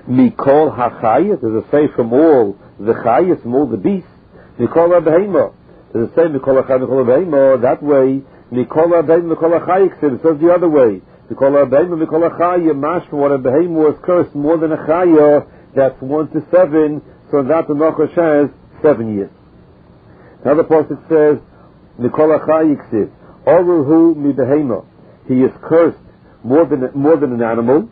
Mikol hachayis, does it say from all the chayis, from all the beasts? Mikol ha-behema, does it say Mikol hachayis, Mikol ha-behema? That way, Mikol ha-behema, Mikol hachayis, it says the other way. Mikol ha-behema, Mikol hachayis, mashma, what a behema was cursed more than a chayah, that's 1 to 7, so that the Nachash has 7 years. Another passage says, Mikol hachayis, Oruhu mi behema, he is cursed more than an animal.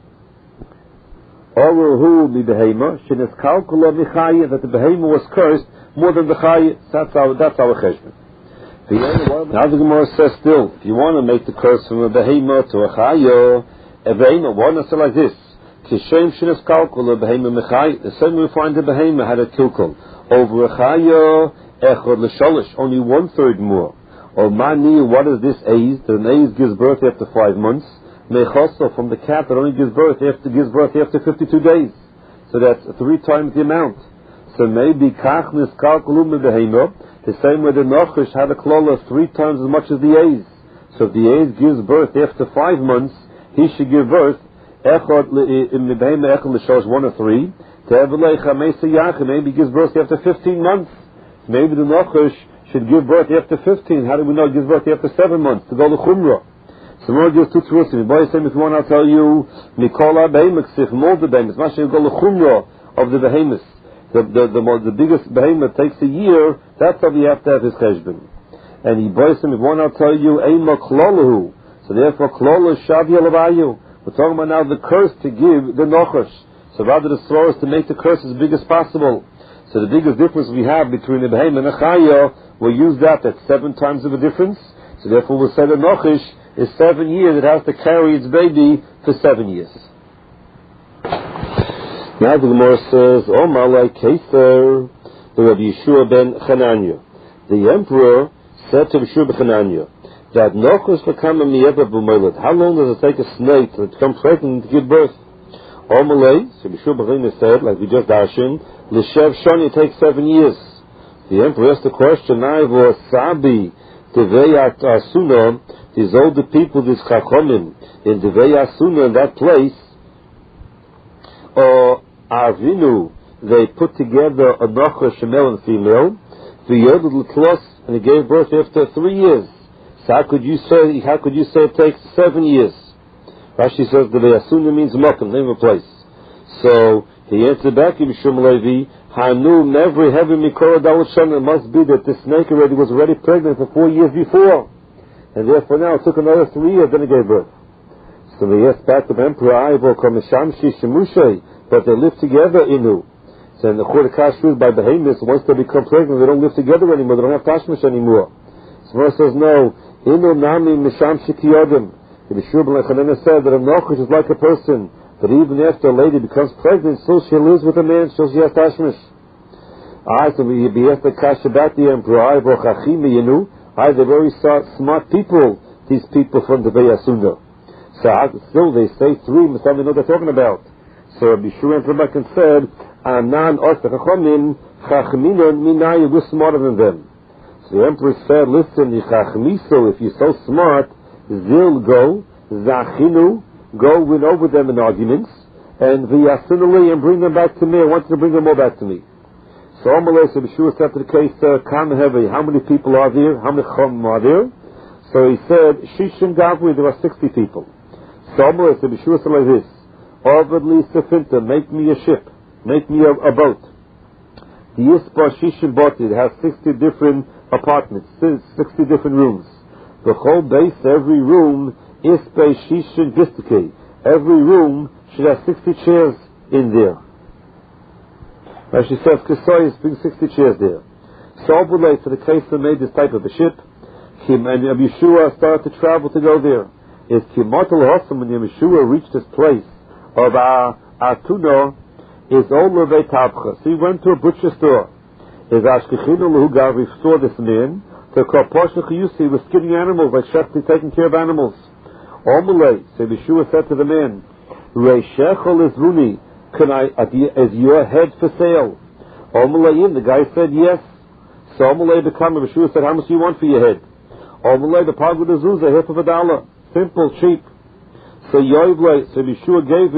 Oruhu mi behema, shenes kalkula mi chayah, that the behema was cursed more than the chayah. That's our cheshbon. Now the Gemara says still, if you want to make the curse from a behema to a chayah, a behema, why not say like this? Kishem shenes kalkula behema mi chayah. The same way we find the behema had a kilkul over a chayah echad l'shalish, only 1/3 more. Or mani, what is this aiz? That an aiz gives birth after 5 months. Mechoso, from the cat that only gives birth after 52 days. So that's 3 times the amount. So maybe kachnis kalkulum behema, the same way the Nachash had a klala of 3 times as much as the aiz. So if the aiz gives birth after 5 months, he should give birth echad behema echad l'shosh 1 or 3. Maybe he gives birth after 15 months. Maybe the Nachash should give birth after 15. How do we know he gives birth after 7 months? To go to Chumrah. So more gives 2 truths. If you want, I'll tell you, Mikola behemoth, from all the behemoths, not go to Chumrah of the behemoths. The biggest behemoth takes a year, that's how we have to have his cheshbon. And if you want, I'll tell you, Eima klolahu. So therefore, klolahu shavi alavayu. We're talking about now the curse to give the Nachash. So rather the slow is to make the curse as big as possible. So the biggest difference we have between a behemoth and a chayah, we'll use that at 7 times of a difference. So therefore we'll say the Nachash is 7 years, it has to carry its baby for 7 years. Now the Gemara says, O Malay Keser, the Rabbi Yeshua ben Chananya. The emperor said to Yeshua ben Chananya, that Nachash become a miyeva b'moilad. How long does it take a snake to become pregnant to give birth? O Malay, so Yeshua ben Chananya said, like we just dashed, L'shev Shani, it takes 7 years. The emperor asked the question, Naivo Sabi, Devei Asuna, these older people, these Chachomim, in Devei Asuna, in that place, Avinu, they put together a Nachash, a male and female, V'yodad L'klos, and he gave birth after 3 years. So how could you say it takes 7 years? Rashi says Devei Asuna means Mokum, name of a place. So he answered back, Yishum Levi, Hanu never having Mikora Dalashan, it must be that the snake was already pregnant for 4 years before. And therefore now it took another 3 years, then it gave birth. So they asked back the emperor, Aivo Komishamshi Shemushay, but they live together, Inu. So in the Chur Kashrus by behemoths, once they become pregnant, they don't live together anymore, they don't have Tashmish anymore. So Moshe says, no, Inu Nami Misham Shikiyodim. The Yeshua ben Chananya said that a Nachash is like a person, that even after a lady becomes pregnant, still she lives with a man, still she has Tashmish. So we have to cash about the emperor, they're very smart people, these people from the Beyasunda. So still they say 3, but some they know what they're talking about. So Rabbi Shua went back and said, Anan Chachminon Minayi, we're smarter than them. So the emperor said, listen, Yichachmiso, if you're so smart, Zil go, Zachinu, go win over them in arguments, and V'yasinuli, and bring them back to me. I want you to bring them all back to me. So Amalei, so Yeshua said to the case, how many people are there? How many chacham are there? So he said, Shishim Gavri, there are 60 people. So Amalei, so Yeshua said like this, Ovad li sefinta, make me a ship, make me a boat. The Yispa Shishim Boti, it has 60 different apartments, 60 different rooms. The whole base, every room, Ispe Shishim Gistike, every room should have 60 chairs in there. As she says, Kisoy brings 60 chairs there. So Obulay, for the case that made this type of a ship, and Yeshua started to travel to go there. Is Kimatal Hossam, when Yeshua reached this place of Atuna, is Olave Tabcha. So he went to a butcher store. Is Ashkechino Luhugav, he saw this man, to Koposhna Chiyusi, he was skinning animals, like Shefti taking care of animals. Obulay, so Yeshua said to the man, Reishechol is Runi, is your head for sale? Omalayim, the guy said yes. So Omalay became, Yeshua said, how much do you want for your head? Omalay, the pag with the zuzah, $50. Simple, cheap. So Yoivlay, so Yeshua gave him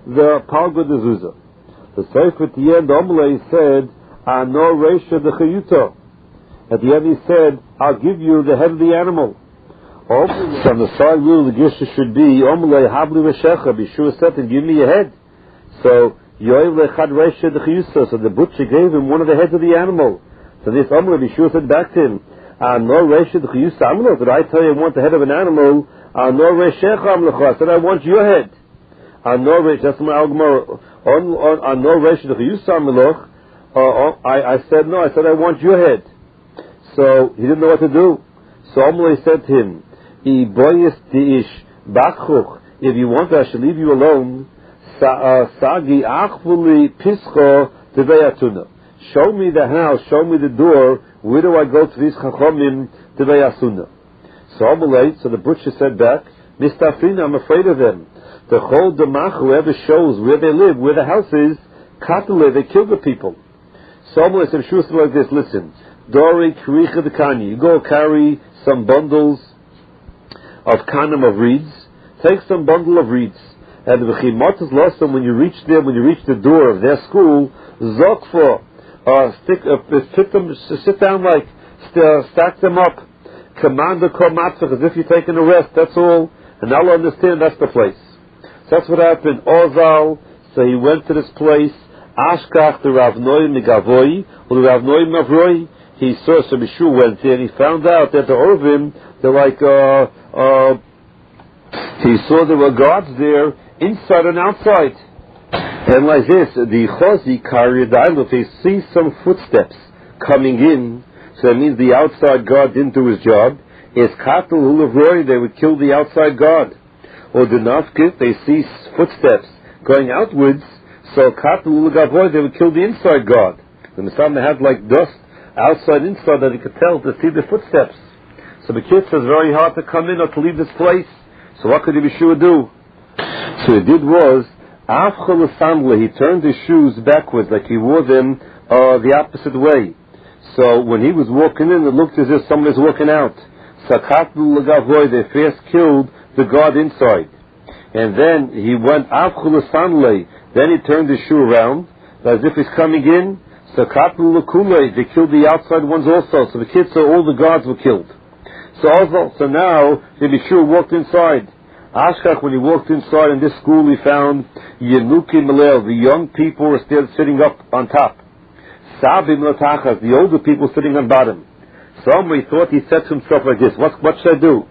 the Palga de Zuzah. The Sefer at the end, Omle said, Ano Reisha de Chayuto. At the end he said, I'll give you the head of the animal. So on the side rule, the Gisha should be, Omle Habli Reshecha, be sure said, and give me your head. So, Yoel Lechad Reisha de Chayuto, so the butcher gave him one of the heads of the animal. So this Omle, be sure said back to him, Ano Reisha de Chayuto, Amlo, did I tell you I want the head of an animal? Ano Reishecha Amlecha, I said I want your head. Ano Reisha, that's my Algmar. On no Reisha de Chayuto Amlecha, I said no, I said I want your head. So he didn't know what to do. So Omle said to him, if you want, I shall leave you alone. Sagi achvuli pischo teveyatuna. Show me the house, show me the door. Where do I go to these chachomim teveyasuna? So Omle, so the butcher said back, Mistafrina, I'm afraid of them. The whole demach, whoever shows where they live, where the house is, katale, they kill the people. So Omle said, sure, like this, listen. Dori kricha de kani. You go carry some bundles of kanim of reeds. Take some bundle of reeds. And v'chimotas losam, when you reach there, when you reach the door of their school, zokfo, sit down like, stack them up. Command the komatzach, as if you're taking a rest, that's all. And I'll understand that's the place. So that's what happened. Ozal, so he went to this place. Ashkach, the Rav Noim Megavoy, or the Rav Noim Mavroi. He saw, so Mishu went there and he found out that the Orvim, they're like, he saw there were guards there, inside and outside. And like this, the Chosi Karyadail, if they see some footsteps coming in, so that means the outside guard didn't do his job, is Katul Hulavroy, they would kill the outside guard. Or the Nafkit, they see footsteps going outwards, so Katul Hulavroy, they would kill the inside guard. The Messiah had like dust, outside, inside, that he could tell to see the footsteps. So the kid says very hard to come in or to leave this place. So what could he be sure do? So he did was, he turned his shoes backwards, like he wore them the opposite way. So when he was walking in, it looked as if somebody was walking out. They first killed the guard inside. And then he went, then he turned his shoe around, as if he's coming in. So they killed the outside ones also. So the kids saw all the guards were killed. So now the Bishur walked inside. Ashkach, when he walked inside in this school, he found Yenuki Malel, the young people were still sitting up on top. Sabim Latachas, the older people sitting on bottom. Somebody thought, he said to himself like this, what should I do?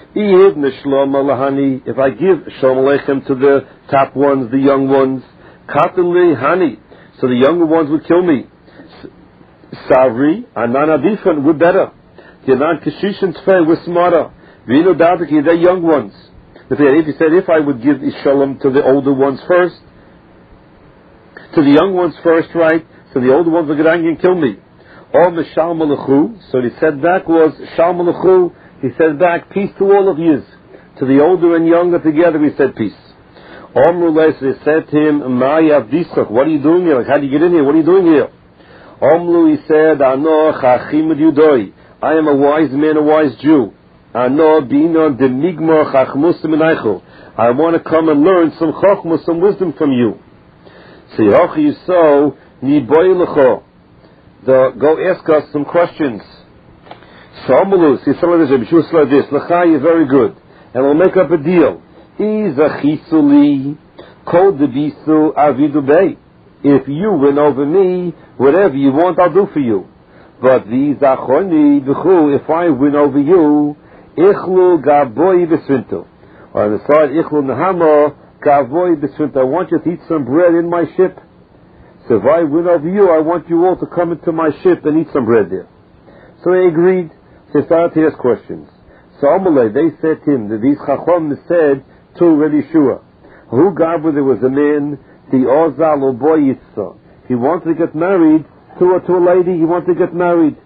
If I give Shalom Aleichem to the top ones, the young ones, Katali Hani, so the younger ones would kill me. Savri, Anana Difan, we're better. Yanan Kishishan Tfei, we're smarter. Vino Dadaki, they're young ones. If he said, if I would give Shalom to the older ones first, to the young ones first, right? So the older ones would get angry and kill me. Or Mishal Malachu, so he said back was, Shal Malachu, he said back, peace to all of you. To the older and younger together, he said peace. Omru, so they said to him, Ma'yav Disach, what are you doing here? Like, how do you get in here? What are you doing here? Omru, he said, Ano Chachim Yudoi, I am a wise man, a wise Jew. Ano Bina Demigmar Chachmus Menaichu, I want to come and learn some Chachmus, some wisdom from you. So Yochi so Niboy Lecho, go ask us some questions. So Omru, see some of this, Bishus like this, Lecha, you're very good, and we'll make up a deal. Izachisuli kol debisu avidu bei. If you win over me, whatever you want, I'll do for you. But v'izachoni b'chu, if I win over you, ichlu gavoy b'svinto. On the side, ichlu nahamo gavoy b'svinto. I want you to eat some bread in my ship. So if I win over you, I want you all to come into my ship and eat some bread there. So they agreed. So they started to ask questions. So Amalei, they said to him, that these Chacham said to Rabbi Yeshua, who Gabra, there was a man, the Ozal or boy Yitzah. He wanted to get married to a lady, he wanted to get married.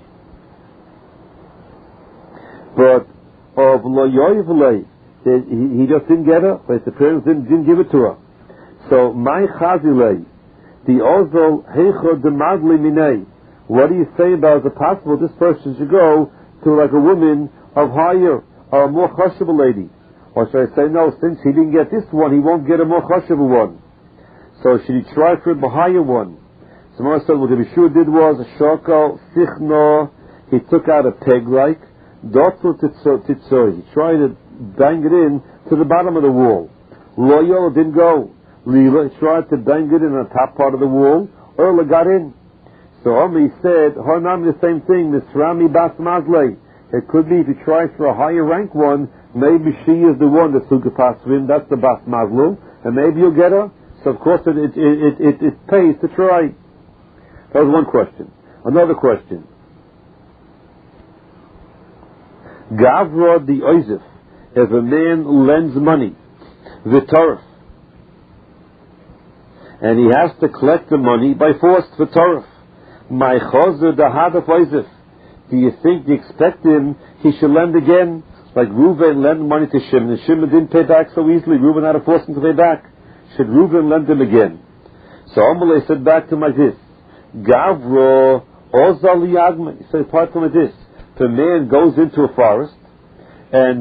But of Lo Yoivlei, he just didn't get her, but his parents didn't give it to her. So, my Chazilei, the Ozal Heicho de Madli Minei, what do you say about the possible this person should go to like a woman of higher, or more chashable lady? Or should I say, no, since he didn't get this one, he won't get a more chashuv one. So should he try for a higher one? So Mara said, what Rabbi Shua did was, shokal, sichno, he took out a peg like, dotzu titzoi. He tried to bang it in to the bottom of the wall. Loyal didn't go. Lila tried to bang it in on the top part of the wall. Erla got in. So Omri said, Harnami the same thing, Misrami Bas Mazlei. It could be if you try for a higher rank one, maybe she is the one that's Sukapasvim, that's the Bas Mazlu, and maybe you'll get her. So of course it pays to try. That was one question. Another question. Gavra the Oizif, if a man lends money, V'torif, and he has to collect the money by force, V'torif, my chozer the hadaf Oizif, do you think, you expect him, he should lend again? Like Reuven lent money to Shimon, and Shimon didn't pay back so easily. Reuven had to force him to pay back. Should Reuven lend him again? So Amalei said back to him like this, Gavro Ozal Yagma. He said part from this. If a man goes into a forest, and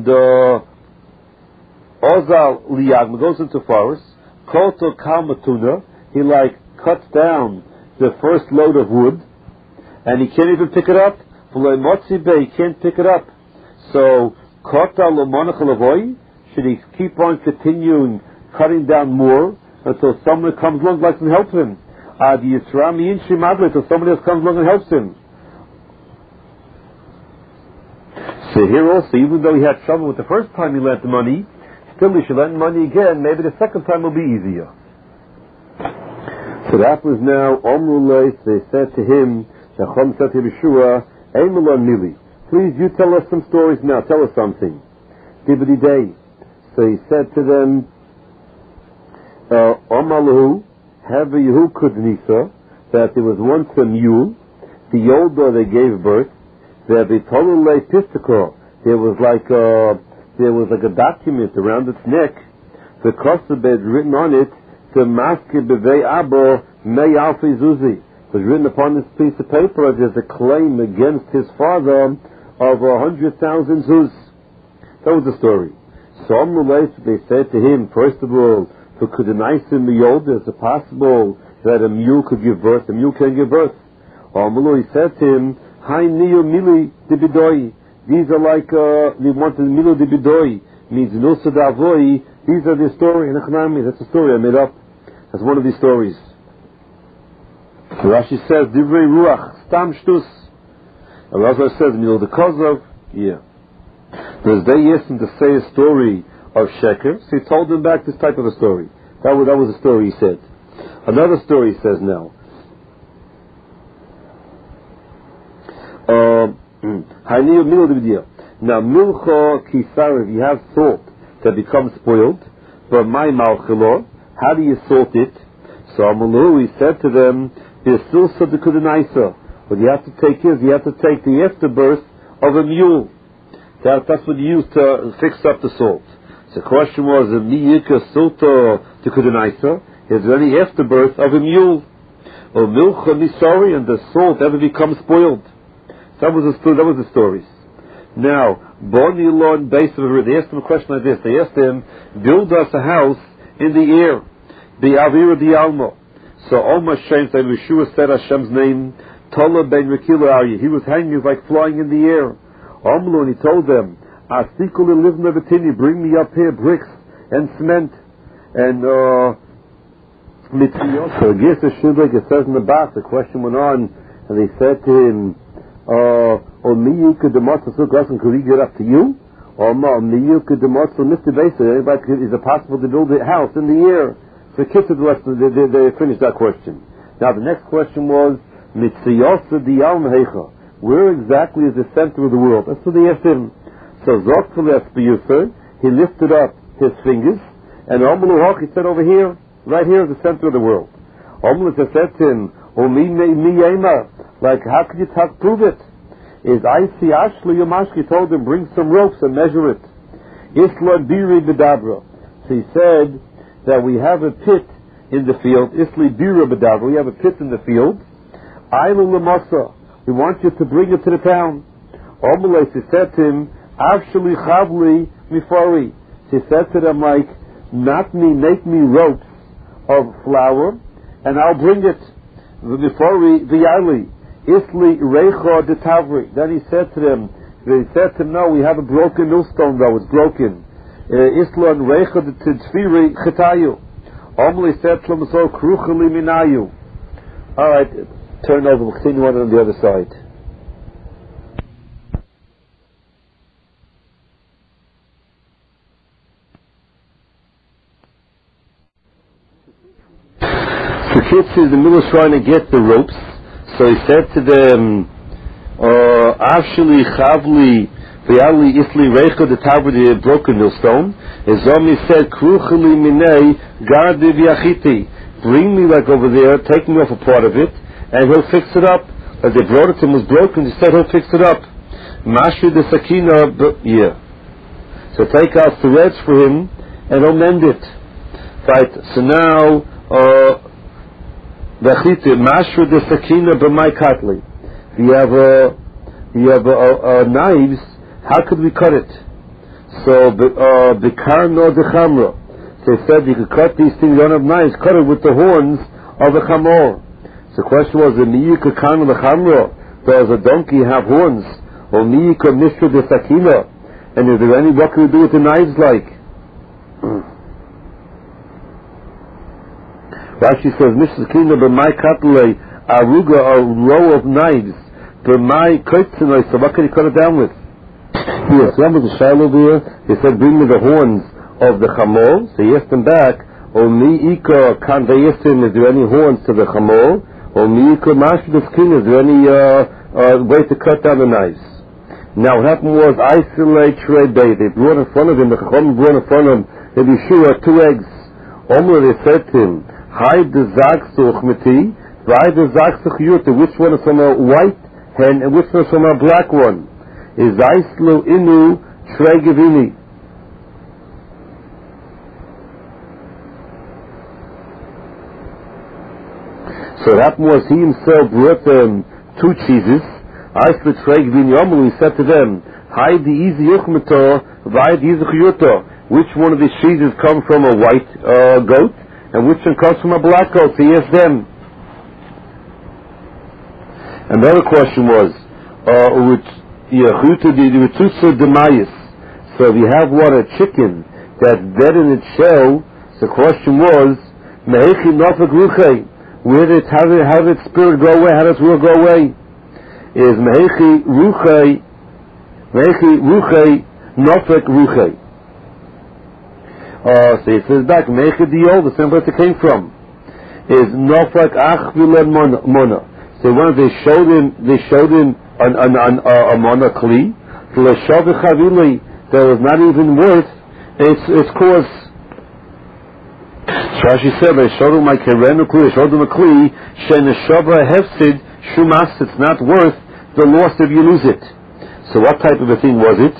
Ozal Liyagma goes into a forest, Koto Kalmatuna, he like cuts down the first load of wood, and he can't even pick it up. He can't pick it up. So should he keep on continuing cutting down more until someone comes along and can help him? Until somebody else comes along and helps him. So here also, even though he had trouble with the first time he lent the money, still he should lend money again. Maybe the second time will be easier. So that was now Omrulay. They said to him, Shachom said to Yeshua, Eimelon Mili, please you tell us some stories now, tell us something. Dibidi day. So he said to them, Omalahu, have a Yehu Kudnisa, that there was once a mule, the older they gave birth, there was like a document around its neck, the Kosabed written on it, the Maske Bevei Abo Mei Alfi Zuzi. It was written upon this piece of paper as a claim against his father of 100,000 zuz. That was the story. So they said to him, first of all, for Kudanaisim Miyolda, is it possible that a mule could give birth? A mule can give birth. He said to him, Hai Niyo Mili Dibidoi. These are like, we wanted Milo Dibidoi, means Nusa Davoi. These are the story, that's a story I made up. That's one of these stories. Rashi says, Divrei Ruach, Stam Shtus. And Rashi says, Milo the Kozov, yeah. Because they asked him to say a story of Sheker, so he told them back this type of a story. That was the story he said. Another story he says now. Now, milcho kisar, if you have salt that becomes spoiled, but my malchilo, how do you salt it? So Amalu, he said to them, what you have to take is, you have to take the afterbirth of a mule. That's what you use to fix up the salt. So the question was, is there any afterbirth of a mule? Or milcha misori, and the salt ever becomes spoiled? That was the stories. Now, Boni Lon base of they asked him a question like this. They asked him, build us a house in the air. The Avira di Alma. So Omar Shem said, Yeshua said Hashem's name, Tola ben Rekila Arya. He was hanging, he was like flying in the air. Omlo, and he told them, Asikul live Nevatini, bring me up here bricks and cement. And so it says in the back, the question went on, and they said to him, could we get up to you? Or is it possible to build a house in the air? So they finished that question. Now the next question was, where exactly is the center of the world? That's what they asked him. So he lifted up his fingers, and he said over here, right here is the center of the world. Said to him, like, how could you prove it? Is Aisi Ashli Yomashki told him, bring some ropes and measure it. Isla Biri Bedabra. So he said that we have a pit in the field. Isli Bira Bedabra. We have a pit in the field. Ailu Lamasa. We want you to bring it to the town. Omelais, he said to him, Avshali Chavli Mifari. He said to them, like, make me ropes of flour, and I'll bring it. Before the Yali, Isli Reicha de Tavri. Then he said to them, no, we have a broken millstone though, it's broken. Isla and Reicha de Tfiri Chitayu. Omli said to them, so Kruchali Minayu. Alright, turn over, we'll continue on the other side. The kid says the middle is trying to get the ropes, so he said to them, Avshali Chavli V'yali Isli Reicha the Tavri, the broken millstone. Zomi said, Kruchali Minei Gardi V'yachiti, bring me like over there, take me off a part of it, and he'll fix it up. As they brought it to him, was broken, he said he'll fix it up. Mashri the Sakina, yeah. So take out threads for him, and he'll mend it. Right, so now, Mashru the Sakina b'may katli. You have knives. How could we cut it? So b'karno de chamra. They said you could cut these things. You don't have knives. Cut it with the horns of the chamor. So the question was, the miyika karno the chamra. Does a donkey have horns? Or miyika mishru de sakina? And is there any what can we do with the knives like? Rashi says, Mishra Kina b'may katlei aruga, a row of knives, b'may koitzinoi, so what can you cut it down with? Yes, remember the Shiloh there? He said, bring me the horns of the chamor. So he asked him back, O mi ika kan, they asked him, is there any horns to the chamor? O mi ika mashud skin, is there any way to cut down the knives? Now what happened was, isolate trey bay, they brought in front of him, the chacham brought in front of him, the Yeshua, 2 eggs. Omer, they said to him, hide the zagsuch meti, hide the zagsuch yuta, which one is from a white hen and which one is from a black one? Is Aislu inu shregevini. So what happened was he himself brought them 2 cheeses. Aislu shregevini omu, he said to them, hide the easy yuchmeta, hide the easy yuta. Which one of these cheeses come from a white goat? And which one comes from a black goat? So he asked them. And the other question was, so if you have a chicken that's dead in its shell, the question was, where did how did its spirit go away? How does ruach go away? Is mehechi ruchei nofek ruchei. So he says back, Mechadiol, the same place it came from, is Nofak Achvilen Mona. So when they showed him a Mona Kli, that was not even worth its course. Rashi said, they showed him like Herenu Kli, they showed him a Kli, Sheneshava Hefsid Shumas, it's not worth the loss if you lose it. So what type of a thing was it?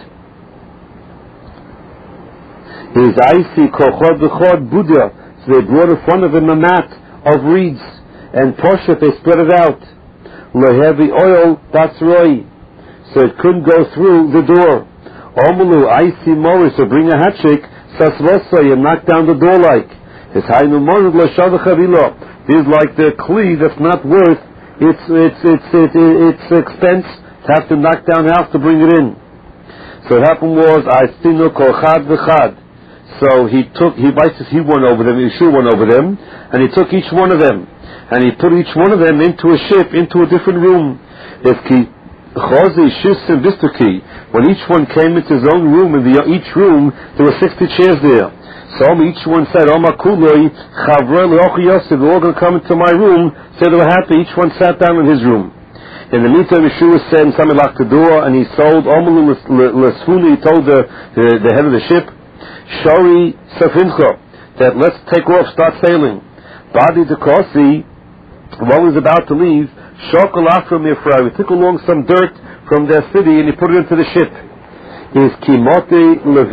His icy kochod v'chod Buddha. So they brought in front of him a mat of reeds, and poshet they spread it out. Lehevi oil, that's roi. So it couldn't go through the door. Omulu icy mori, so bring a hatchik, sasvosa, you knock down the door like. His hainu mori l'shavachavilo. This is like the kli that's not worth its expense to have to knock down the house to bring it in. So what happened was, Aistinu kochad v'chad. So he won over them, Yeshua won over them, and he took each one of them, and he put each one of them into a ship, into a different room. When each one came into his own room, in each room, there were 60 chairs there. So each one said, they're all going to come into my room, so they were happy, each one sat down in his room. In the meantime, Yeshua said, somebody locked the door, and he told the head of the ship, Shori Safincho, that let's take off, start sailing. Badi Dekosi, while he was about to leave, Shokolach from Yifra, he took along some dirt from their city and he put it into the ship. Is Kimote